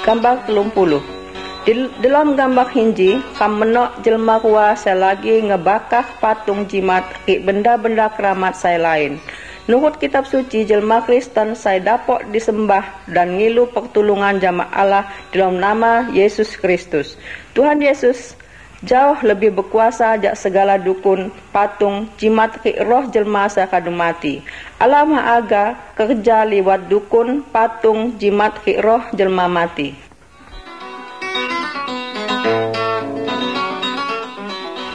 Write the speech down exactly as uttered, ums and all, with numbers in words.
Gambar telung puluh. Di dalam gambar hinji, kam menok jelma kuah saya lagi ngebakah patung jimat ki benda-benda keramat saya lain. Nurut kitab suci jelma Kristen saya dapat disembah dan ngilu pertolongan jama Allah dalam nama Yesus Kristus. Tuhan Yesus jauh lebih berkuasa jak segala dukun, patung, jimat ki roh jelma sakadu mati. Allah Maha Aga kerja lewat dukun, patung, jimat ki roh jelma mati.